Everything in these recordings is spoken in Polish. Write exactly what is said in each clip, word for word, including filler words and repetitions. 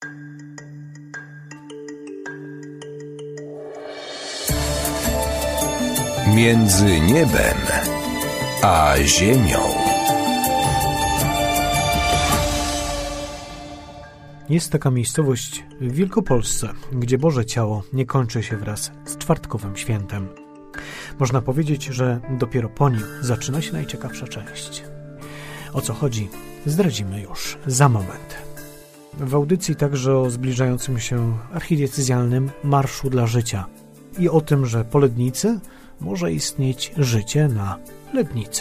Między niebem a ziemią. Jest taka miejscowość w Wielkopolsce, gdzie Boże Ciało nie kończy się wraz z czwartkowym świętem. Można powiedzieć, że dopiero po nim zaczyna się najciekawsza część. O co chodzi, zdradzimy już za moment. W audycji także o zbliżającym się archidiecezjalnym Marszu dla Życia i o tym, że po Lednicy może istnieć życie na Lednicy.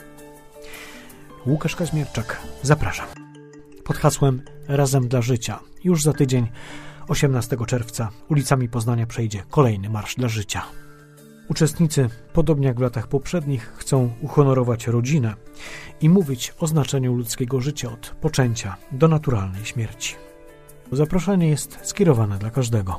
Łukasz Kaźmierczak, zapraszam. Pod hasłem Razem dla Życia. Już za tydzień, osiemnastego czerwca, ulicami Poznania przejdzie kolejny Marsz dla Życia. Uczestnicy, podobnie jak w latach poprzednich, chcą uhonorować rodzinę i mówić o znaczeniu ludzkiego życia od poczęcia do naturalnej śmierci. Zaproszenie jest skierowane dla każdego.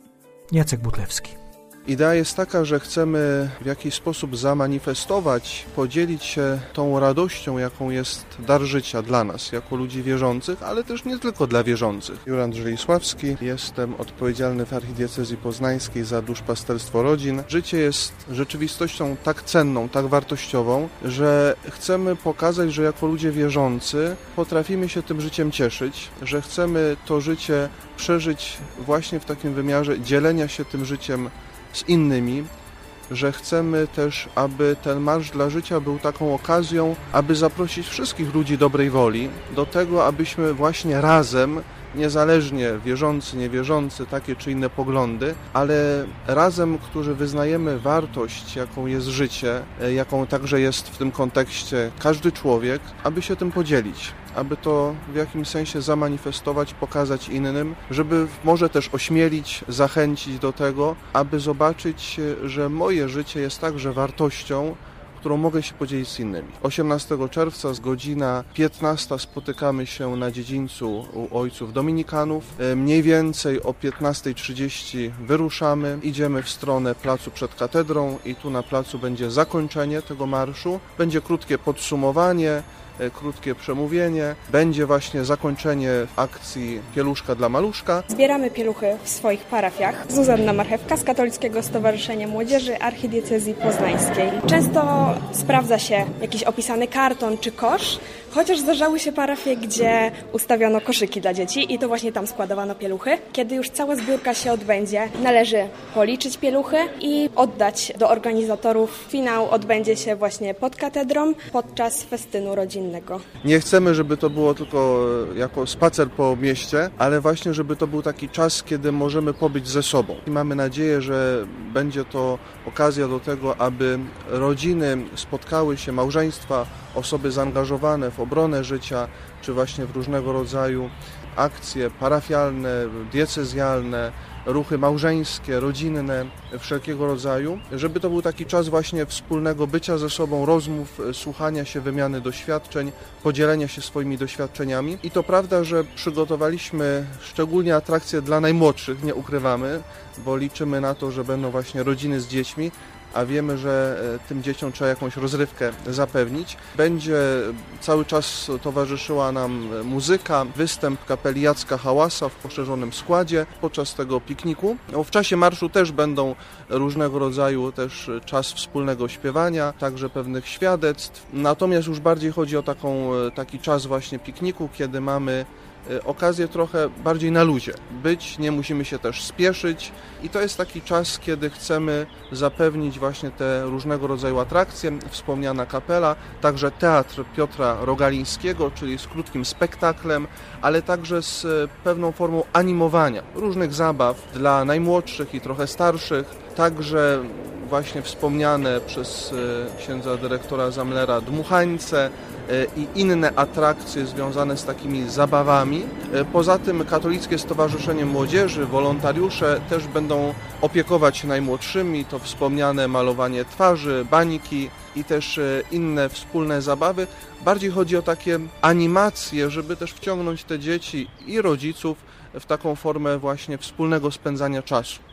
Jacek Butlewski. Idea jest taka, że chcemy w jakiś sposób zamanifestować, podzielić się tą radością, jaką jest dar życia dla nas, jako ludzi wierzących, ale też nie tylko dla wierzących. Jurand Żelisławski, jestem odpowiedzialny w archidiecezji poznańskiej za duszpasterstwo rodzin. Życie jest rzeczywistością tak cenną, tak wartościową, że chcemy pokazać, że jako ludzie wierzący potrafimy się tym życiem cieszyć, że chcemy to życie przeżyć właśnie w takim wymiarze dzielenia się tym życiem z innymi, że chcemy też, aby ten Marsz dla Życia był taką okazją, aby zaprosić wszystkich ludzi dobrej woli do tego, abyśmy właśnie razem, niezależnie wierzący, niewierzący, takie czy inne poglądy, ale razem, którzy wyznajemy wartość, jaką jest życie, jaką także jest w tym kontekście każdy człowiek, aby się tym podzielić, aby to w jakimś sensie zamanifestować, pokazać innym, żeby może też ośmielić, zachęcić do tego, aby zobaczyć, że moje życie jest także wartością, którą mogę się podzielić z innymi. osiemnastego czerwca z godzina piętnasta spotykamy się na dziedzińcu u ojców dominikanów. Mniej więcej o piętnasta trzydzieści wyruszamy, idziemy w stronę placu przed katedrą i tu na placu będzie zakończenie tego marszu. Będzie krótkie podsumowanie, krótkie przemówienie. Będzie właśnie zakończenie akcji Pieluszka dla Maluszka. Zbieramy pieluchy w swoich parafiach. Zuzanna Marchewka z Katolickiego Stowarzyszenia Młodzieży Archidiecezji Poznańskiej. Często sprawdza się jakiś opisany karton czy kosz, chociaż zdarzały się parafie, gdzie ustawiono koszyki dla dzieci i to właśnie tam składowano pieluchy. Kiedy już cała zbiórka się odbędzie, należy policzyć pieluchy i oddać do organizatorów. Finał odbędzie się właśnie pod katedrą podczas festynu rodzinnego. Nie chcemy, żeby to było tylko jako spacer po mieście, ale właśnie, żeby to był taki czas, kiedy możemy pobyć ze sobą. I mamy nadzieję, że będzie to okazja do tego, aby rodziny spotkały się, małżeństwa, osoby zaangażowane w obronę życia, czy właśnie w różnego rodzaju akcje parafialne, diecezjalne, ruchy małżeńskie, rodzinne, wszelkiego rodzaju, żeby to był taki czas właśnie wspólnego bycia ze sobą, rozmów, słuchania się, wymiany doświadczeń, podzielenia się swoimi doświadczeniami. I to prawda, że przygotowaliśmy szczególnie atrakcje dla najmłodszych, nie ukrywamy, bo liczymy na to, że będą właśnie rodziny z dziećmi, a wiemy, że tym dzieciom trzeba jakąś rozrywkę zapewnić. Będzie cały czas towarzyszyła nam muzyka, występ kapeli Jacka Hałasa w poszerzonym składzie podczas tego pikniku. W czasie marszu też będą różnego rodzaju też czas wspólnego śpiewania, także pewnych świadectw. Natomiast już bardziej chodzi o taką, taki czas właśnie pikniku, kiedy mamy okazję trochę bardziej na luzie być, nie musimy się też spieszyć i to jest taki czas, kiedy chcemy zapewnić właśnie te różnego rodzaju atrakcje, wspomniana kapela, także teatr Piotra Rogalińskiego, czyli z krótkim spektaklem, ale także z pewną formą animowania, różnych zabaw dla najmłodszych i trochę starszych, także właśnie wspomniane przez księdza dyrektora Zamlera dmuchańce i inne atrakcje związane z takimi zabawami. Poza tym Katolickie Stowarzyszenie Młodzieży, wolontariusze też będą opiekować się najmłodszymi, to wspomniane malowanie twarzy, bańki i też inne wspólne zabawy. Bardziej chodzi o takie animacje, żeby też wciągnąć te dzieci i rodziców w taką formę właśnie wspólnego spędzania czasu.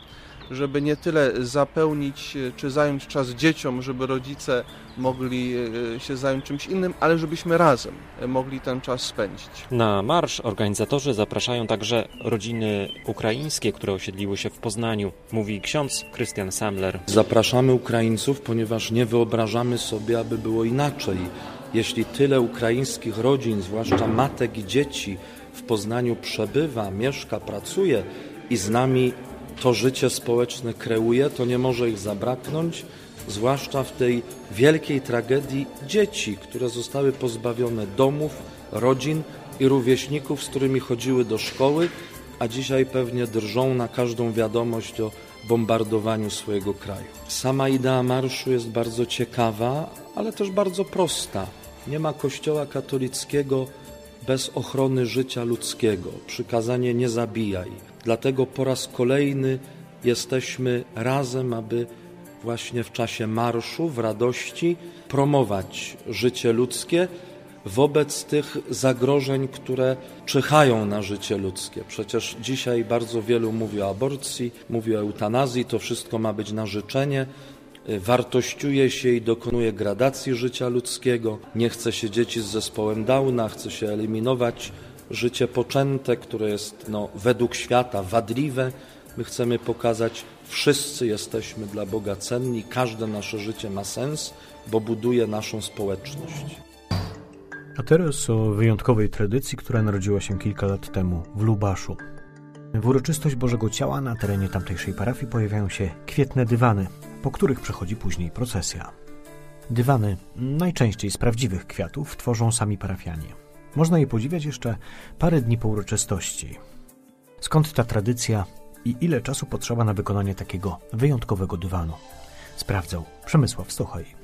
żeby nie tyle zapełnić czy zająć czas dzieciom, żeby rodzice mogli się zająć czymś innym, ale żebyśmy razem mogli ten czas spędzić. Na marsz organizatorzy zapraszają także rodziny ukraińskie, które osiedliły się w Poznaniu, mówi ksiądz Krystian Samler. Zapraszamy Ukraińców, ponieważ nie wyobrażamy sobie, aby było inaczej. Jeśli tyle ukraińskich rodzin, zwłaszcza matek i dzieci, w Poznaniu przebywa, mieszka, pracuje i z nami to życie społeczne kreuje, to nie może ich zabraknąć, zwłaszcza w tej wielkiej tragedii dzieci, które zostały pozbawione domów, rodzin i rówieśników, z którymi chodziły do szkoły, a dzisiaj pewnie drżą na każdą wiadomość o bombardowaniu swojego kraju. Sama idea marszu jest bardzo ciekawa, ale też bardzo prosta. Nie ma Kościoła katolickiego bez ochrony życia ludzkiego. Przykazanie nie zabijaj. Dlatego po raz kolejny jesteśmy razem, aby właśnie w czasie marszu, w radości promować życie ludzkie wobec tych zagrożeń, które czyhają na życie ludzkie. Przecież dzisiaj bardzo wielu mówi o aborcji, mówi o eutanazji, to wszystko ma być na życzenie. Wartościuje się i dokonuje gradacji życia ludzkiego. Nie chce się dzieci z zespołem Downa, chce się eliminować życie poczęte, które jest no, według świata wadliwe. My chcemy pokazać, wszyscy jesteśmy dla Boga cenni, każde nasze życie ma sens, bo buduje naszą społeczność. A teraz o wyjątkowej tradycji, która narodziła się kilka lat temu w Lubaszu. W uroczystość Bożego Ciała na terenie tamtejszej parafii pojawiają się kwietne dywany, po których przechodzi później procesja. Dywany, najczęściej z prawdziwych kwiatów, tworzą sami parafianie. Można je podziwiać jeszcze parę dni po uroczystości. Skąd ta tradycja i ile czasu potrzeba na wykonanie takiego wyjątkowego dywanu? Sprawdzał Przemysław Stochaj.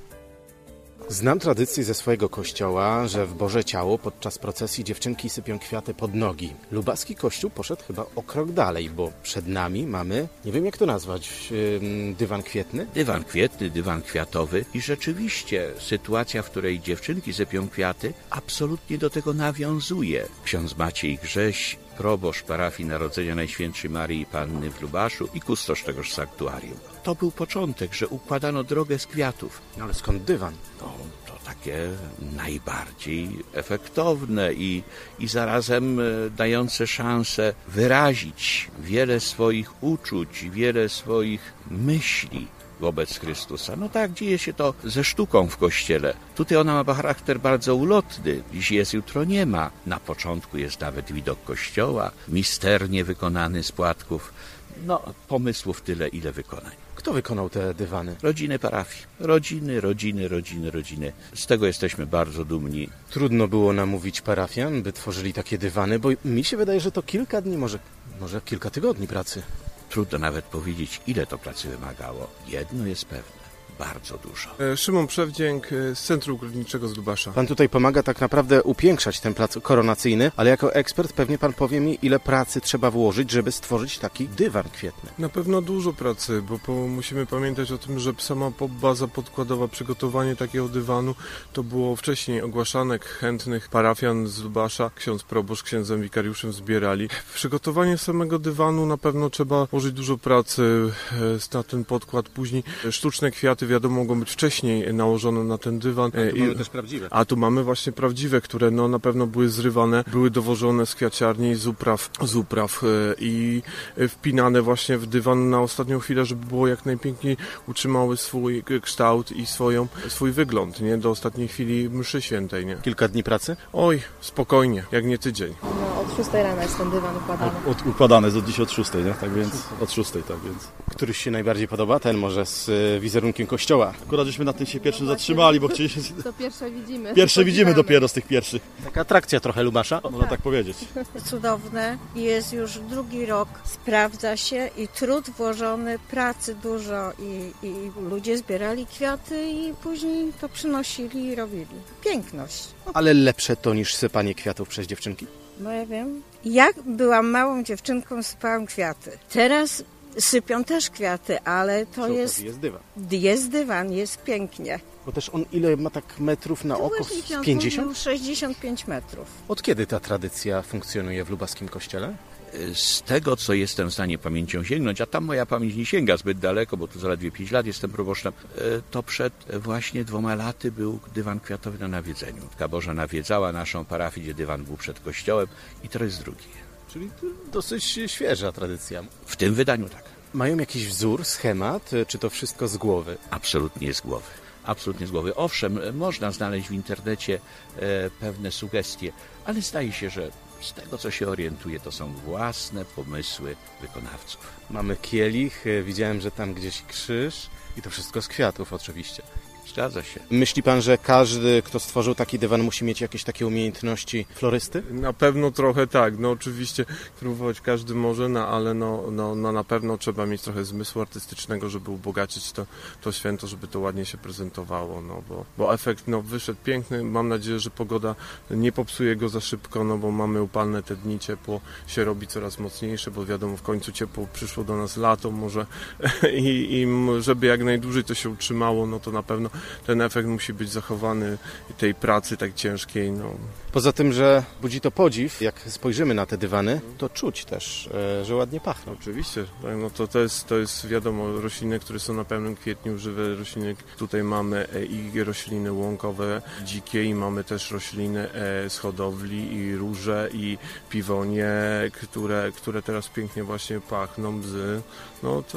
Znam tradycję ze swojego kościoła, że w Boże Ciało podczas procesji dziewczynki sypią kwiaty pod nogi. Lubaski kościół poszedł chyba o krok dalej, bo przed nami mamy, nie wiem jak to nazwać, yy, dywan kwietny? Dywan kwietny, dywan kwiatowy i rzeczywiście sytuacja, w której dziewczynki sypią kwiaty, absolutnie do tego nawiązuje. Ksiądz Maciej Grześ, proboszcz parafii Narodzenia Najświętszej Maryi Panny w Lubaszu i kustosz tegoż sanktuarium. To był początek, że układano drogę z kwiatów. No ale skąd dywan? No, to takie najbardziej efektowne i, i zarazem dające szansę wyrazić wiele swoich uczuć, wiele swoich myśli wobec Chrystusa. No tak, dzieje się to ze sztuką w Kościele. Tutaj ona ma charakter bardzo ulotny. Dziś jest, jutro nie ma. Na początku jest nawet widok Kościoła, misternie wykonany z płatków. No, pomysłów tyle, ile wykonań. Kto wykonał te dywany? Rodziny parafii. Rodziny, rodziny, rodziny, rodziny. Z tego jesteśmy bardzo dumni. Trudno było namówić parafian, by tworzyli takie dywany, bo mi się wydaje, że to kilka dni, może, może kilka tygodni pracy. Trudno nawet powiedzieć, ile to pracy wymagało. Jedno jest pewne. Bardzo dużo. Szymon Przewdzięk z Centrum Górniczego z Lubasza. Pan tutaj pomaga tak naprawdę upiększać ten plac koronacyjny, ale jako ekspert pewnie pan powie mi, ile pracy trzeba włożyć, żeby stworzyć taki dywan kwietny. Na pewno dużo pracy, bo po, musimy pamiętać o tym, że sama baza podkładowa, przygotowanie takiego dywanu, to było wcześniej ogłaszane, chętnych parafian z Lubasza, ksiądz proboszcz księdzem wikariuszem zbierali. W przygotowanie samego dywanu na pewno trzeba włożyć dużo pracy na ten podkład, później sztuczne kwiaty wiadomo, mogą być wcześniej nałożone na ten dywan. A tu mamy też prawdziwe. A tu mamy właśnie prawdziwe, które no na pewno były zrywane, były dowożone z kwiaciarni, z upraw, z upraw i wpinane właśnie w dywan na ostatnią chwilę, żeby było jak najpiękniej utrzymały swój kształt i swoją, swój wygląd, nie? Do ostatniej chwili mszy świętej, nie? Kilka dni pracy? Oj, spokojnie, jak nie tydzień. No, od szóstej rana jest ten dywan układany. Od, od, układany jest od dziś od szóstej, nie? Tak więc od szóstej, tak więc. Któryś się najbardziej podoba? Ten może z wizerunkiem kościoła. Akurat żeśmy na tym się pierwszym zatrzymali, bo chcieliśmy... To pierwsze widzimy. Pierwsze widzimy dopiero z tych pierwszych. Taka atrakcja trochę Lubasza? Można tak, tak powiedzieć. Cudowne. Jest już drugi rok. Sprawdza się i trud włożony, pracy dużo i, i ludzie zbierali kwiaty i później to przynosili i robili. Piękność. Ale lepsze to niż sypanie kwiatów przez dziewczynki? No ja wiem. Jak byłam małą dziewczynką, sypałam kwiaty. Teraz sypią też kwiaty, ale to jest... jest dywan. Jest dywan, jest pięknie. Bo też on ile ma tak metrów na To oko? właśnie pięćdziesiąt? sześćdziesiąt pięć metrów. Od kiedy ta tradycja funkcjonuje w lubaskim kościele? z tego, co jestem w stanie pamięcią sięgnąć, a tam moja pamięć nie sięga zbyt daleko, bo tu zaledwie pięć lat jestem proboszczem, to przed właśnie dwoma laty był dywan kwiatowy na nawiedzeniu. Matka Boża nawiedzała naszą parafię, gdzie dywan był przed kościołem i to jest drugi. Czyli dosyć świeża tradycja. W tym wydaniu tak. Mają jakiś wzór, schemat, czy to wszystko z głowy? Absolutnie z głowy. Absolutnie z głowy. Owszem, można znaleźć w internecie e, pewne sugestie, ale zdaje się, że z tego, co się orientuje, to są własne pomysły wykonawców. Mamy kielich, widziałem, że tam gdzieś krzyż i to wszystko z kwiatów oczywiście. Zgadza się. Myśli pan, że każdy, kto stworzył taki dywan, musi mieć jakieś takie umiejętności florysty? Na pewno trochę tak. No oczywiście próbować każdy może, no, ale no, no, no na pewno trzeba mieć trochę zmysłu artystycznego, żeby ubogacić to, to święto, żeby to ładnie się prezentowało, no bo, bo efekt no, wyszedł piękny. Mam nadzieję, że pogoda nie popsuje go za szybko, no bo mamy upalne te dni, ciepło się robi coraz mocniejsze, bo wiadomo, w końcu ciepło przyszło do nas lato może i, i żeby jak najdłużej to się utrzymało, no to na pewno ten efekt musi być zachowany tej pracy tak ciężkiej. No. Poza tym, że budzi to podziw, jak spojrzymy na te dywany, to czuć też, że ładnie pachną. Oczywiście, tak, no to, to, jest, to jest wiadomo, rośliny, które są na pełnym kwietniu, żywe rośliny. Tutaj mamy i rośliny łąkowe, dzikie i mamy też rośliny z hodowli i róże i piwonie, które, które teraz pięknie właśnie pachną, bzy. No to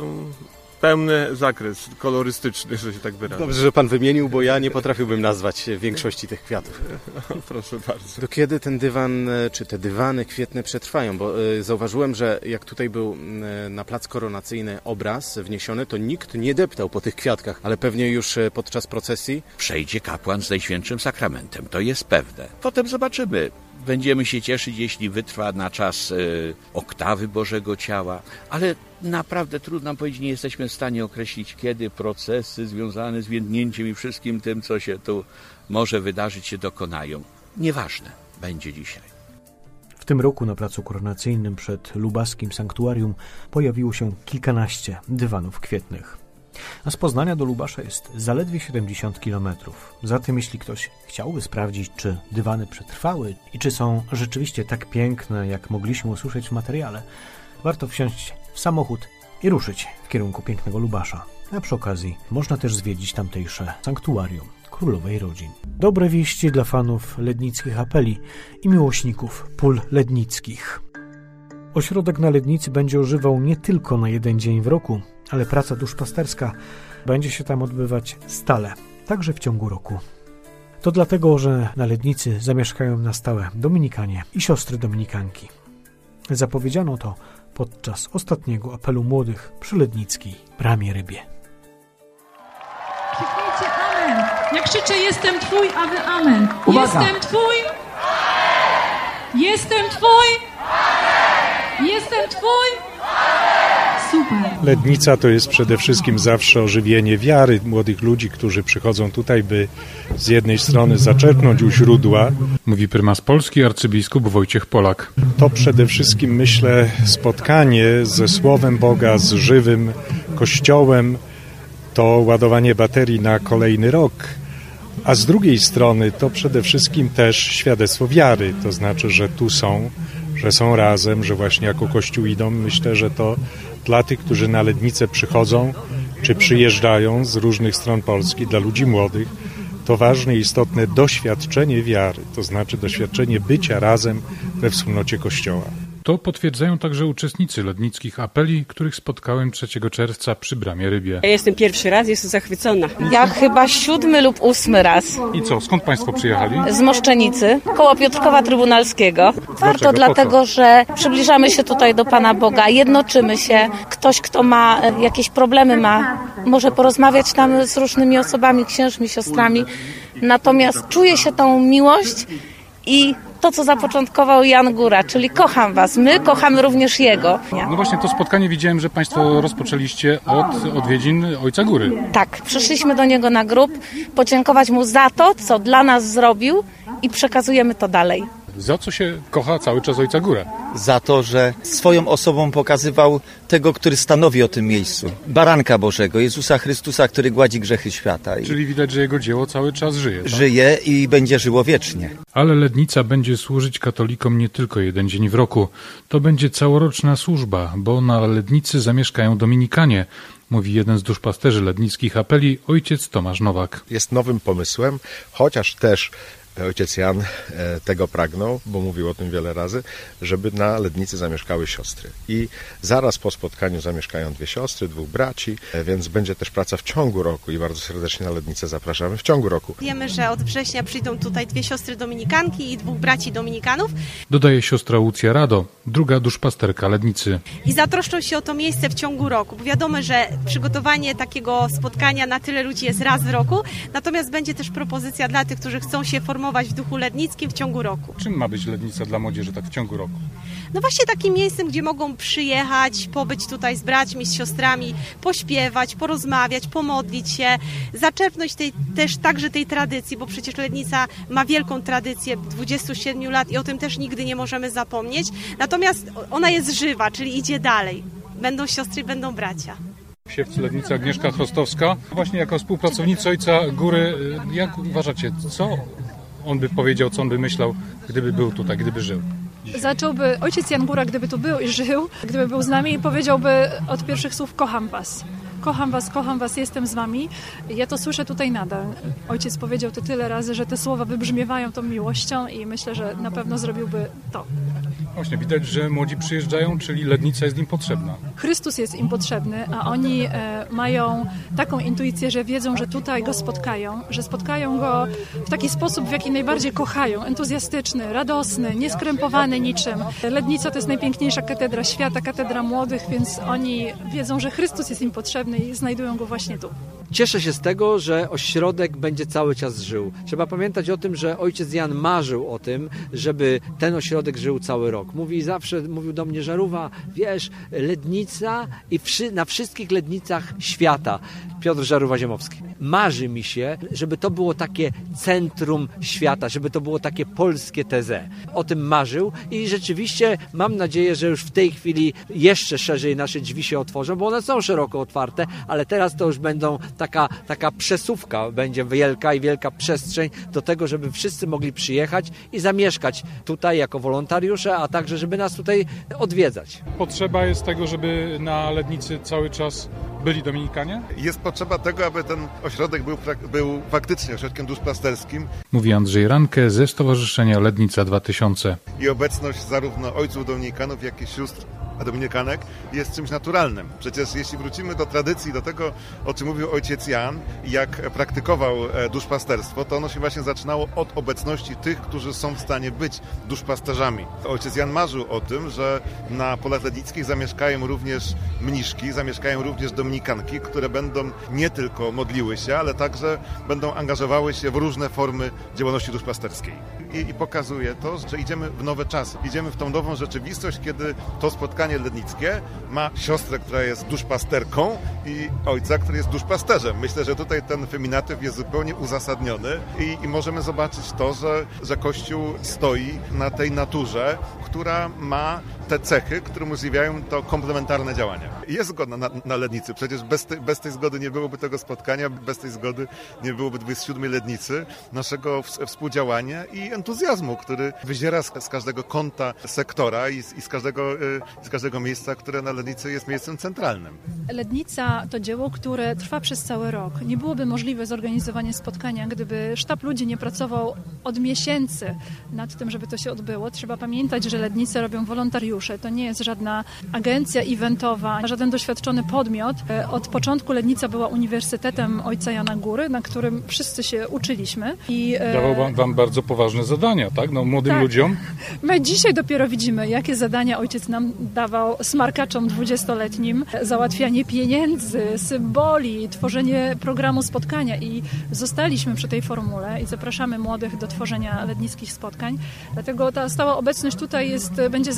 pełny zakres kolorystyczny, że się tak wyrażę. Dobrze, że pan wymienił, bo ja nie potrafiłbym nazwać większości tych kwiatów. Proszę bardzo. Do kiedy ten dywan, czy te dywany kwietne przetrwają? Bo zauważyłem, że jak tutaj był na plac koronacyjny obraz wniesiony, to nikt nie deptał po tych kwiatkach, ale pewnie już podczas procesji przejdzie kapłan z Najświętszym Sakramentem, to jest pewne. Potem zobaczymy. Będziemy się cieszyć, jeśli wytrwa na czas y, oktawy Bożego Ciała, ale naprawdę trudno nam powiedzieć, nie jesteśmy w stanie określić, kiedy procesy związane z więdnięciem i wszystkim tym, co się tu może wydarzyć, się dokonają. Nieważne, będzie dzisiaj. W tym roku na placu koronacyjnym przed lubaskim sanktuarium pojawiło się kilkanaście dywanów kwietnych. A z Poznania do Lubasza jest zaledwie siedemdziesiąt kilometrów. Zatem jeśli ktoś chciałby sprawdzić, czy dywany przetrwały i czy są rzeczywiście tak piękne, jak mogliśmy usłyszeć w materiale, warto wsiąść w samochód i ruszyć w kierunku pięknego Lubasza. A przy okazji można też zwiedzić tamtejsze sanktuarium Królowej Rodzin. Dobre wieści dla fanów lednickich apeli i miłośników pól lednickich. Ośrodek na Lednicy będzie ożywał nie tylko na jeden dzień w roku, ale praca duszpasterska będzie się tam odbywać stale, także w ciągu roku. To dlatego, że na Lednicy zamieszkają na stałe Dominikanie i siostry Dominikanki. Zapowiedziano to podczas ostatniego apelu młodych przy Lednickiej Bramie Rybie. Krzyknijcie amen. Ja krzyczę: jestem Twój, a Wy amen. Uwaga. Jestem Twój. Jestem Twój. Jestem Twój. Super. Lednica to jest przede wszystkim zawsze ożywienie wiary młodych ludzi, którzy przychodzą tutaj, by z jednej strony zaczerpnąć u źródła. Mówi prymas Polski, arcybiskup Wojciech Polak. To przede wszystkim, myślę, spotkanie ze Słowem Boga, z żywym Kościołem, to ładowanie baterii na kolejny rok. A z drugiej strony to przede wszystkim też świadectwo wiary, to znaczy, że tu są, że są razem, że właśnie jako Kościół idą. Myślę, że to dla tych, którzy na Lednicę przychodzą, czy przyjeżdżają z różnych stron Polski, dla ludzi młodych, to ważne i istotne doświadczenie wiary, to znaczy doświadczenie bycia razem we wspólnocie Kościoła. To potwierdzają także uczestnicy lednickich apeli, których spotkałem trzeciego czerwca przy Bramie Rybie. Ja jestem pierwszy raz, jestem zachwycona. Ja chyba siódmy lub ósmy raz. I co, skąd Państwo przyjechali? Z Moszczenicy, koło Piotrkowa Trybunalskiego. Warto Dlaczego? dlatego, że przybliżamy się tutaj do Pana Boga, jednoczymy się. Ktoś, kto ma jakieś problemy, ma, może porozmawiać tam z różnymi osobami, księżmi, siostrami. Natomiast czuje się tą miłość i to, co zapoczątkował Jan Góra, czyli kocham was, my kochamy również Jego. No właśnie to spotkanie widziałem, że Państwo rozpoczęliście od odwiedzin Ojca Góry. Tak, przyszliśmy do Niego na grób, podziękować Mu za to, co dla nas zrobił i przekazujemy to dalej. Za co się kocha cały czas Ojca Górę? Za to, że swoją osobą pokazywał tego, który stanowi o tym miejscu. Baranka Bożego, Jezusa Chrystusa, który gładzi grzechy świata. Czyli widać, że jego dzieło cały czas żyje. Tak? Żyje i będzie żyło wiecznie. Ale Lednica będzie służyć katolikom nie tylko jeden dzień w roku. To będzie całoroczna służba, bo na Lednicy zamieszkają dominikanie, mówi jeden z duszpasterzy lednickich apeli, ojciec Tomasz Nowak. Jest nowym pomysłem, chociaż też ojciec Jan tego pragnął, bo mówił o tym wiele razy, żeby na Lednicy zamieszkały siostry. I zaraz po spotkaniu zamieszkają dwie siostry, dwóch braci, więc będzie też praca w ciągu roku i bardzo serdecznie na Lednicę zapraszamy w ciągu roku. Wiemy, że od września przyjdą tutaj dwie siostry dominikanki i dwóch braci dominikanów. Dodaje siostra Łucja Rado, druga duszpasterka Lednicy. I zatroszczą się o to miejsce w ciągu roku, bo wiadomo, że przygotowanie takiego spotkania na tyle ludzi jest raz w roku, natomiast będzie też propozycja dla tych, którzy chcą się formować w duchu lednickim w ciągu roku. Czym ma być Lednica dla młodzieży tak w ciągu roku? No właśnie takim miejscem, gdzie mogą przyjechać, pobyć tutaj z braćmi, z siostrami, pośpiewać, porozmawiać, pomodlić się, zaczerpnąć tej, też także tej tradycji, bo przecież Lednica ma wielką tradycję dwudziestu siedmiu lat i o tym też nigdy nie możemy zapomnieć. Natomiast ona jest żywa, czyli idzie dalej. Będą siostry, będą bracia. Siewcy Lednica Agnieszka Chrostowska. Właśnie jako współpracownica Ojca Góry, jak uważacie, co on by powiedział, co on by myślał, gdyby był tutaj, gdyby żył? Zacząłby ojciec Jan Góra, gdyby tu był i żył, gdyby był z nami i powiedziałby od pierwszych słów: kocham was. Kocham was, kocham was, jestem z wami. Ja to słyszę tutaj nadal. Ojciec powiedział to tyle razy, że te słowa wybrzmiewają tą miłością i myślę, że na pewno zrobiłby to. Właśnie, widać, że młodzi przyjeżdżają, czyli Lednica jest im potrzebna. Chrystus jest im potrzebny, a oni e, mają taką intuicję, że wiedzą, że tutaj Go spotkają, że spotkają Go w taki sposób, w jaki najbardziej kochają. Entuzjastyczny, radosny, nieskrępowany niczym. Lednica to jest najpiękniejsza katedra świata, katedra młodych, więc oni wiedzą, że Chrystus jest im potrzebny i znajdują Go właśnie tu. Cieszę się z tego, że ośrodek będzie cały czas żył. Trzeba pamiętać o tym, że ojciec Jan marzył o tym, żeby ten ośrodek żył cały rok. Mówi zawsze, mówił do mnie: Żarówa, wiesz, Lednica i wszy, na wszystkich Lednicach świata. Piotr Żarówa-Ziemowski. Marzy mi się, żeby to było takie centrum świata, żeby to było takie polskie T Z. O tym marzył i rzeczywiście mam nadzieję, że już w tej chwili jeszcze szerzej nasze drzwi się otworzą, bo one są szeroko otwarte, ale teraz to już będą taka, taka przesuwka, będzie wielka i wielka przestrzeń do tego, żeby wszyscy mogli przyjechać i zamieszkać tutaj jako wolontariusze, a także żeby nas tutaj odwiedzać. Potrzeba jest tego, żeby na Lednicy cały czas byli dominikanie? Jest potrzeba tego, aby ten ośrodek był, był faktycznie ośrodkiem duszpasterskim. Mówi Andrzej Ranke ze Stowarzyszenia Lednica dwa tysiące. I obecność zarówno ojców dominikanów, jak i sióstr dominikanek jest czymś naturalnym. Przecież jeśli wrócimy do tradycji, do tego, o czym mówił ojciec Jan i jak praktykował duszpasterstwo, to ono się właśnie zaczynało od obecności tych, którzy są w stanie być duszpasterzami. Ojciec Jan marzył o tym, że na polach lednickich zamieszkają również mniszki, zamieszkają również dominikanki, które będą nie tylko modliły się, ale także będą angażowały się w różne formy działalności duszpasterskiej. I, i pokazuje to, że idziemy w nowe czasy. Idziemy w tą nową rzeczywistość, kiedy to spotkanie lednickie ma siostrę, która jest duszpasterką i ojca, który jest duszpasterzem. Myślę, że tutaj ten feminatyw jest zupełnie uzasadniony i, i możemy zobaczyć to, że, że Kościół stoi na tej naturze, która ma te cechy, które umożliwiają to komplementarne działania. Jest zgoda na, na Lednicy. Przecież bez, te, bez tej zgody nie byłoby tego spotkania, bez tej zgody nie byłoby dwudziestej siódmej Lednicy, naszego w, współdziałania i entuzjazmu, który wyziera z, z każdego kąta sektora i z, i z, każdego, y, z każdego miejsca, które na Lednicy jest miejscem centralnym. Lednica to dzieło, które trwa przez cały rok. Nie byłoby możliwe zorganizowanie spotkania, gdyby sztab ludzi nie pracował od miesięcy nad tym, żeby to się odbyło. Trzeba pamiętać, że Lednice robią wolontariusze. To nie jest żadna agencja eventowa, żaden doświadczony podmiot. Od początku Lednica była uniwersytetem ojca Jana Góry, na którym wszyscy się uczyliśmy. I, dawał wam, wam bardzo poważne zadania, tak? No, młodym tak. ludziom. My dzisiaj dopiero widzimy, jakie zadania ojciec nam dawał smarkaczom dwudziestoletnim. Załatwianie pieniędzy, symboli, tworzenie programu spotkania i zostaliśmy przy tej formule i zapraszamy młodych do tworzenia lednickich spotkań. Dlatego ta stała obecność tutaj jest, będzie zakotwiczeniem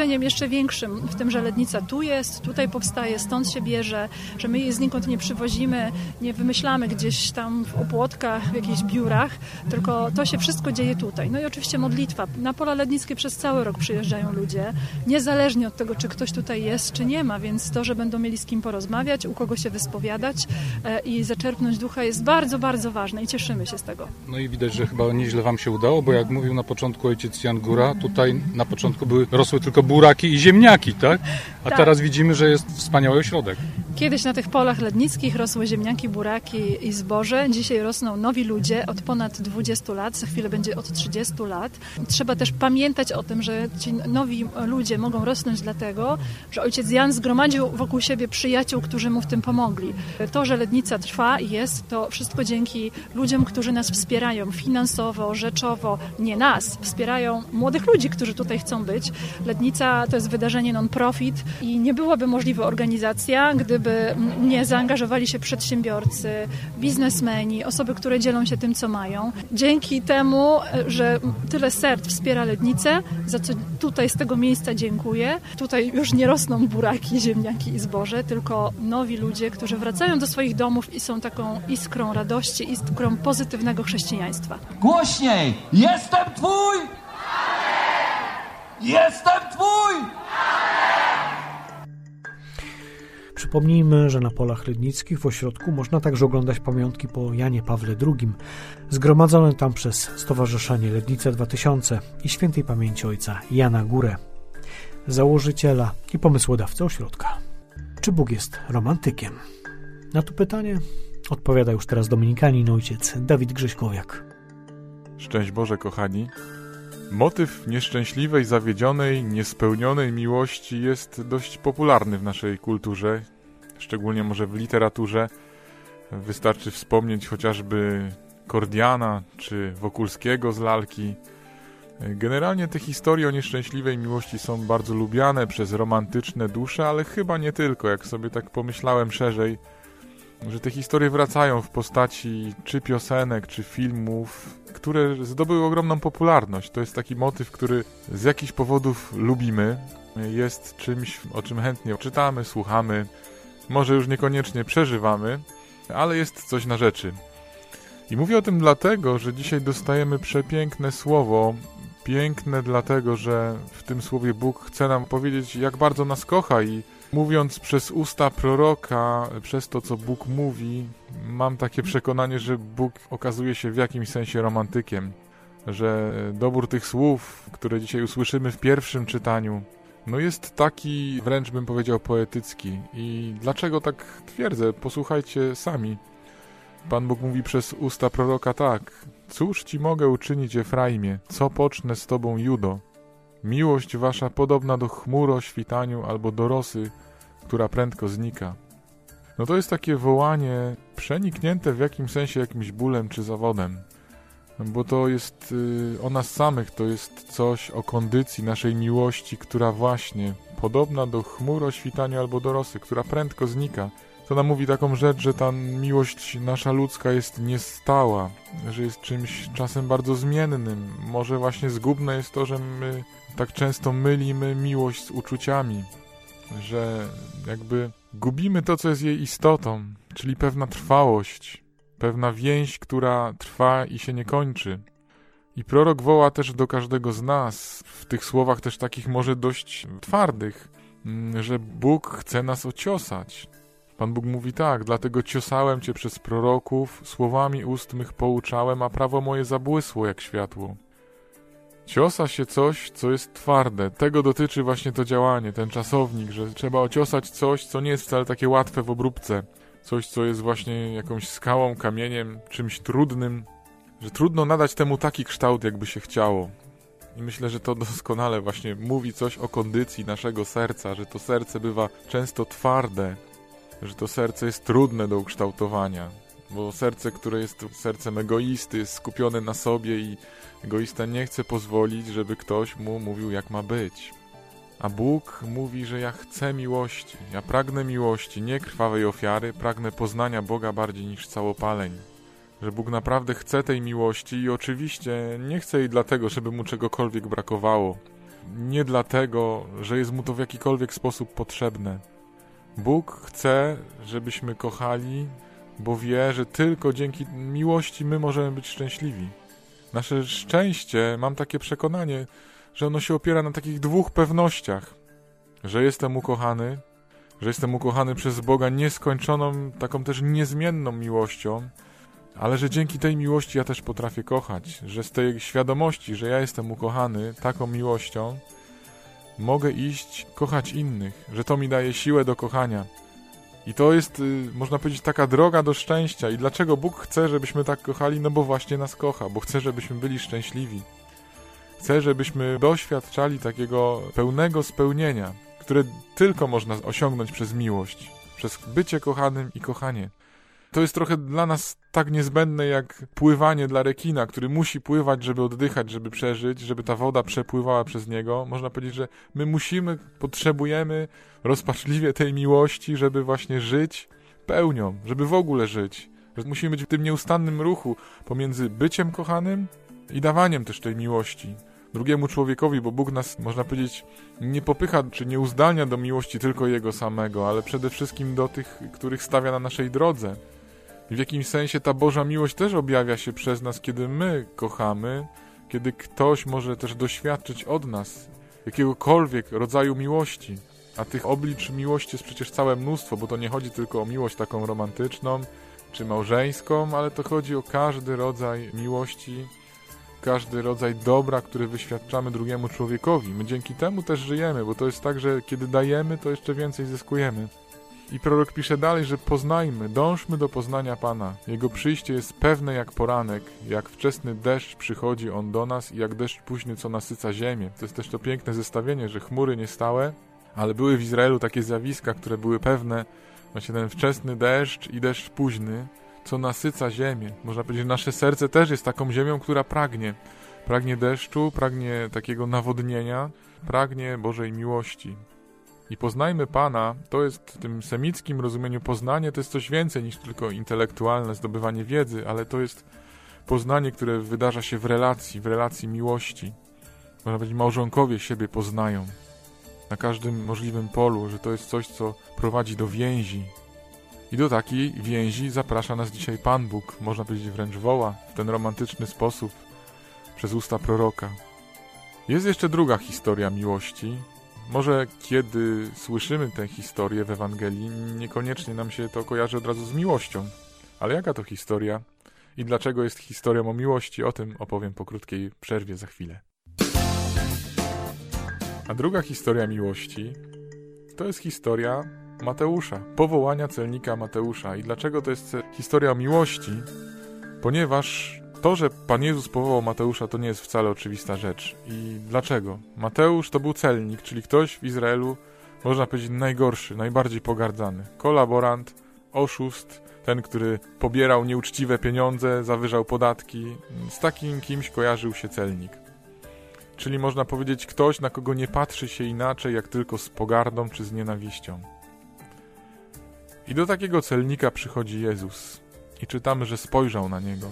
zaskoczeniem jeszcze większym w tym, że Lednica tu jest, tutaj powstaje, stąd się bierze, że my jej znikąd nie przywozimy, nie wymyślamy gdzieś tam w opłotkach, w jakichś biurach, tylko to się wszystko dzieje tutaj. No i oczywiście modlitwa. Na Pola Lednickie przez cały rok przyjeżdżają ludzie, niezależnie od tego, czy ktoś tutaj jest, czy nie ma, więc to, że będą mieli z kim porozmawiać, u kogo się wyspowiadać i zaczerpnąć ducha jest bardzo, bardzo ważne i cieszymy się z tego. No i widać, że chyba nieźle wam się udało, bo jak mówił na początku ojciec Jan Góra, tutaj na początku były, rosły tylko buraki i ziemniaki, tak? A tak. Teraz widzimy, że jest wspaniały ośrodek. Kiedyś na tych polach lednickich rosły ziemniaki, buraki i zboże. Dzisiaj rosną nowi ludzie od ponad dwudziestu lat, za chwilę będzie od trzydziestu lat. Trzeba też pamiętać o tym, że ci nowi ludzie mogą rosnąć dlatego, że ojciec Jan zgromadził wokół siebie przyjaciół, którzy mu w tym pomogli. To, że Lednica trwa i jest, to wszystko dzięki ludziom, którzy nas wspierają finansowo, rzeczowo, nie nas, wspierają młodych ludzi, którzy tutaj chcą być. Lednica to jest wydarzenie non-profit i nie byłaby możliwa organizacja, gdyby nie zaangażowali się przedsiębiorcy, biznesmeni, osoby, które dzielą się tym, co mają. Dzięki temu, że tyle serc wspiera Lednicę, za co tutaj z tego miejsca dziękuję. Tutaj już nie rosną buraki, ziemniaki i zboże, tylko nowi ludzie, którzy wracają do swoich domów i są taką iskrą radości, iskrą pozytywnego chrześcijaństwa. Głośniej! Jestem Twój! Jestem Twój! Przypomnijmy, że na Polach Lednickich w ośrodku można także oglądać pamiątki po Janie Pawle drugim, zgromadzone tam przez Stowarzyszenie Lednica dwa tysiące i świętej pamięci ojca Jana Górę, założyciela i pomysłodawcę ośrodka. Czy Bóg jest romantykiem? Na to pytanie odpowiada już teraz dominikanin ojciec Dawid Grześkowiak. Szczęść Boże, kochani. Motyw nieszczęśliwej, zawiedzionej, niespełnionej miłości jest dość popularny w naszej kulturze, szczególnie może w literaturze. Wystarczy wspomnieć chociażby Kordiana czy Wokulskiego z lalki. Generalnie te historie o nieszczęśliwej miłości są bardzo lubiane przez romantyczne dusze, ale chyba nie tylko. Jak sobie tak pomyślałem szerzej, że te historie wracają w postaci czy piosenek, czy filmów, które zdobyły ogromną popularność. To jest taki motyw, który z jakichś powodów lubimy. Jest czymś, o czym chętnie czytamy, słuchamy. Może już niekoniecznie przeżywamy, ale jest coś na rzeczy. I mówię o tym dlatego, że dzisiaj dostajemy przepiękne słowo. Piękne dlatego, że w tym słowie Bóg chce nam powiedzieć, jak bardzo nas kocha i mówiąc przez usta proroka, przez to, co Bóg mówi, mam takie przekonanie, że Bóg okazuje się w jakimś sensie romantykiem, że dobór tych słów, które dzisiaj usłyszymy w pierwszym czytaniu, no jest taki, wręcz bym powiedział, poetycki. I dlaczego tak twierdzę? Posłuchajcie sami. Pan Bóg mówi przez usta proroka tak: cóż ci mogę uczynić, Efraimie, co pocznę z tobą, Judo? Miłość wasza podobna do chmur o świtaniu albo do rosy, która prędko znika. No to jest takie wołanie przeniknięte w jakimś sensie jakimś bólem czy zawodem. Bo to jest yy, o nas samych, to jest coś o kondycji naszej miłości, która właśnie podobna do chmur o świtaniu albo do rosy, która prędko znika. To nam mówi taką rzecz, że ta miłość nasza ludzka jest niestała, że jest czymś czasem bardzo zmiennym. Może właśnie zgubne jest to, że my tak często mylimy miłość z uczuciami, że jakby gubimy to, co jest jej istotą, czyli pewna trwałość, pewna więź, która trwa i się nie kończy. I prorok woła też do każdego z nas, w tych słowach też takich może dość twardych, że Bóg chce nas ociosać. Pan Bóg mówi tak: dlatego ciosałem cię przez proroków, słowami ust mych pouczałem, a prawo moje zabłysło jak światło. Ciosa się coś, co jest twarde. Tego dotyczy właśnie to działanie, ten czasownik, że trzeba ociosać coś, co nie jest wcale takie łatwe w obróbce. Coś, co jest właśnie jakąś skałą, kamieniem, czymś trudnym, że trudno nadać temu taki kształt, jakby się chciało. I myślę, że to doskonale właśnie mówi coś o kondycji naszego serca, że to serce bywa często twarde, że to serce jest trudne do ukształtowania, bo serce, które jest sercem egoisty, jest skupione na sobie i egoista nie chce pozwolić, żeby ktoś mu mówił, jak ma być. A Bóg mówi, że ja chcę miłości, ja pragnę miłości, nie krwawej ofiary, pragnę poznania Boga bardziej niż całopaleń. Że Bóg naprawdę chce tej miłości i oczywiście nie chce jej dlatego, żeby mu czegokolwiek brakowało, nie dlatego, że jest mu to w jakikolwiek sposób potrzebne. Bóg chce, żebyśmy kochali, bo wie, że tylko dzięki miłości my możemy być szczęśliwi. Nasze szczęście, mam takie przekonanie, że ono się opiera na takich dwóch pewnościach. Że jestem ukochany, że jestem ukochany przez Boga nieskończoną, taką też niezmienną miłością, ale że dzięki tej miłości ja też potrafię kochać, że z tej świadomości, że ja jestem ukochany taką miłością, mogę iść kochać innych, że to mi daje siłę do kochania. I to jest, można powiedzieć, taka droga do szczęścia. I dlaczego Bóg chce, żebyśmy tak kochali? No bo właśnie nas kocha, bo chce, żebyśmy byli szczęśliwi. Chce, żebyśmy doświadczali takiego pełnego spełnienia, które tylko można osiągnąć przez miłość, przez bycie kochanym i kochanie. To jest trochę dla nas tak niezbędne jak pływanie dla rekina, który musi pływać, żeby oddychać, żeby przeżyć, żeby ta woda przepływała przez niego. Można powiedzieć, że my musimy, potrzebujemy rozpaczliwie tej miłości, żeby właśnie żyć pełnią, żeby w ogóle żyć. Że musimy być w tym nieustannym ruchu pomiędzy byciem kochanym i dawaniem też tej miłości drugiemu człowiekowi, bo Bóg nas, można powiedzieć, nie popycha czy nie uzdalnia do miłości tylko Jego samego, ale przede wszystkim do tych, których stawia na naszej drodze. I w jakimś sensie ta Boża miłość też objawia się przez nas, kiedy my kochamy, kiedy ktoś może też doświadczyć od nas jakiegokolwiek rodzaju miłości. A tych oblicz miłości jest przecież całe mnóstwo, bo to nie chodzi tylko o miłość taką romantyczną czy małżeńską, ale to chodzi o każdy rodzaj miłości, każdy rodzaj dobra, który wyświadczamy drugiemu człowiekowi. My dzięki temu też żyjemy, bo to jest tak, że kiedy dajemy, to jeszcze więcej zyskujemy. I prorok pisze dalej, że poznajmy, dążmy do poznania Pana. Jego przyjście jest pewne jak poranek, jak wczesny deszcz przychodzi on do nas i jak deszcz późny, co nasyca ziemię. To jest też to piękne zestawienie, że chmury nie stałe, ale były w Izraelu takie zjawiska, które były pewne, właśnie ten wczesny deszcz i deszcz późny, co nasyca ziemię. Można powiedzieć, że nasze serce też jest taką ziemią, która pragnie. Pragnie deszczu, pragnie takiego nawodnienia, pragnie Bożej miłości. I poznajmy Pana, to jest w tym semickim rozumieniu poznanie, to jest coś więcej niż tylko intelektualne zdobywanie wiedzy, ale to jest poznanie, które wydarza się w relacji, w relacji miłości. Można powiedzieć, małżonkowie siebie poznają na każdym możliwym polu, że to jest coś, co prowadzi do więzi. I do takiej więzi zaprasza nas dzisiaj Pan Bóg, można powiedzieć wręcz woła w ten romantyczny sposób przez usta proroka. Jest jeszcze druga historia miłości. Może kiedy słyszymy tę historię w Ewangelii, niekoniecznie nam się to kojarzy od razu z miłością. Ale jaka to historia i dlaczego jest historią o miłości, o tym opowiem po krótkiej przerwie za chwilę. A druga historia miłości to jest historia Mateusza, powołania celnika Mateusza. I dlaczego to jest historia o miłości? Ponieważ to, że Pan Jezus powołał Mateusza, to nie jest wcale oczywista rzecz. I dlaczego? Mateusz to był celnik, czyli ktoś w Izraelu, można powiedzieć, najgorszy, najbardziej pogardzany. Kolaborant, oszust, ten, który pobierał nieuczciwe pieniądze, zawyżał podatki. Z takim kimś kojarzył się celnik. Czyli można powiedzieć ktoś, na kogo nie patrzy się inaczej, jak tylko z pogardą czy z nienawiścią. I do takiego celnika przychodzi Jezus. I czytamy, że spojrzał na niego.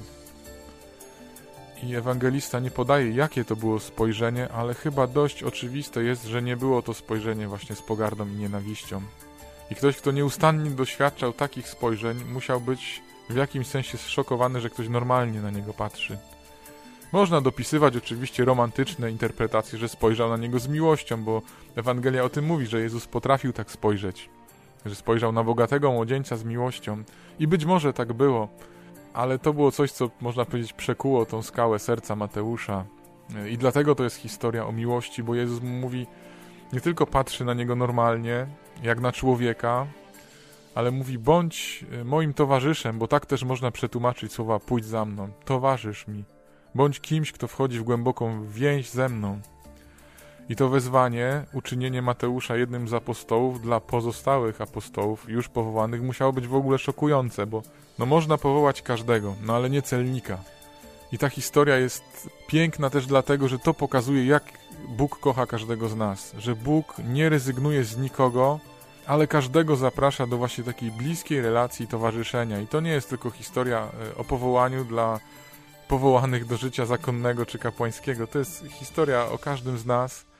I ewangelista nie podaje, jakie to było spojrzenie, ale chyba dość oczywiste jest, że nie było to spojrzenie właśnie z pogardą i nienawiścią. I ktoś, kto nieustannie doświadczał takich spojrzeń, musiał być w jakimś sensie zszokowany, że ktoś normalnie na niego patrzy. Można dopisywać oczywiście romantyczne interpretacje, że spojrzał na niego z miłością, bo Ewangelia o tym mówi, że Jezus potrafił tak spojrzeć, że spojrzał na bogatego młodzieńca z miłością. I być może tak było, ale to było coś, co można powiedzieć przekuło tą skałę serca Mateusza. I dlatego to jest historia o miłości, bo Jezus mu mówi, nie tylko patrzy na niego normalnie, jak na człowieka, ale mówi, bądź moim towarzyszem, bo tak też można przetłumaczyć słowa pójdź za mną, towarzysz mi. Bądź kimś, kto wchodzi w głęboką więź ze mną. I to wezwanie, uczynienie Mateusza jednym z apostołów dla pozostałych apostołów już powołanych musiało być w ogóle szokujące, bo no można powołać każdego, no ale nie celnika. I ta historia jest piękna też dlatego, że to pokazuje, jak Bóg kocha każdego z nas. Że Bóg nie rezygnuje z nikogo, ale każdego zaprasza do właśnie takiej bliskiej relacji towarzyszenia. I to nie jest tylko historia o powołaniu dla powołanych do życia zakonnego czy kapłańskiego. To jest historia o każdym z nas,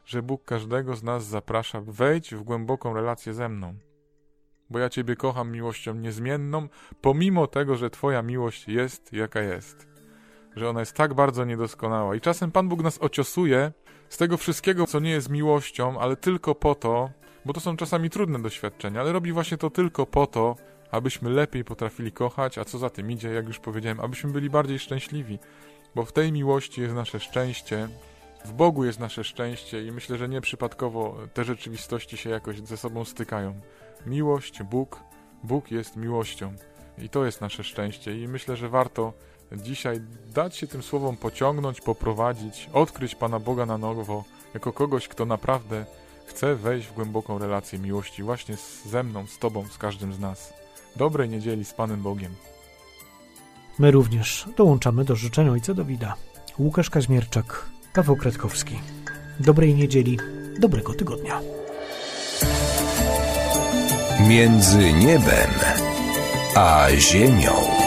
że Bóg każdego z nas zaprasza: wejdź w głęboką relację ze mną, bo ja Ciebie kocham miłością niezmienną, pomimo tego, że Twoja miłość jest jaka jest, że ona jest tak bardzo niedoskonała. I czasem Pan Bóg nas ociosuje z tego wszystkiego, co nie jest miłością, ale tylko po to, bo to są czasami trudne doświadczenia, ale robi właśnie to tylko po to, abyśmy lepiej potrafili kochać, a co za tym idzie, jak już powiedziałem, abyśmy byli bardziej szczęśliwi, bo w tej miłości jest nasze szczęście, w Bogu jest nasze szczęście i myślę, że nieprzypadkowo te rzeczywistości się jakoś ze sobą stykają. Miłość, Bóg, Bóg jest miłością i to jest nasze szczęście i myślę, że warto dzisiaj dać się tym słowom pociągnąć, poprowadzić, odkryć Pana Boga na nowo, jako kogoś, kto naprawdę chce wejść w głęboką relację miłości właśnie z, ze mną, z Tobą, z każdym z nas. Dobrej niedzieli z Panem Bogiem. My również dołączamy do życzeń ojca Dawida. Łukasz Kaźmierczak, Paweł Kratkowski. Dobrej niedzieli, dobrego tygodnia. Między niebem a ziemią.